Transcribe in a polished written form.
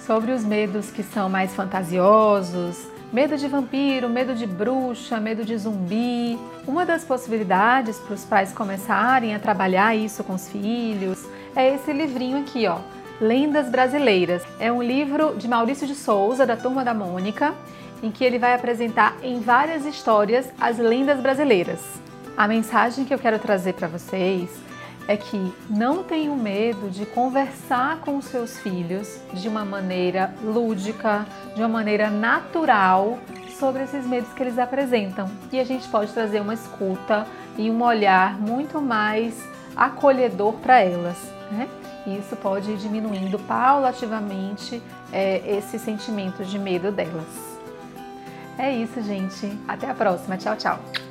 Sobre os medos que são mais fantasiosos, medo de vampiro, medo de bruxa, medo de zumbi. Uma das possibilidades para os pais começarem a trabalhar isso com os filhos é esse livrinho aqui, ó, Lendas Brasileiras. É um livro de Maurício de Souza, da Turma da Mônica, em que ele vai apresentar em várias histórias as lendas brasileiras. A mensagem que eu quero trazer para vocês é que não tenham medo de conversar com os seus filhos de uma maneira lúdica, de uma maneira natural sobre esses medos que eles apresentam. E a gente pode trazer uma escuta e um olhar muito mais acolhedor para elas, né? E isso pode ir diminuindo paulativamente esse sentimento de medo delas. É isso, gente. Até a próxima. Tchau, tchau.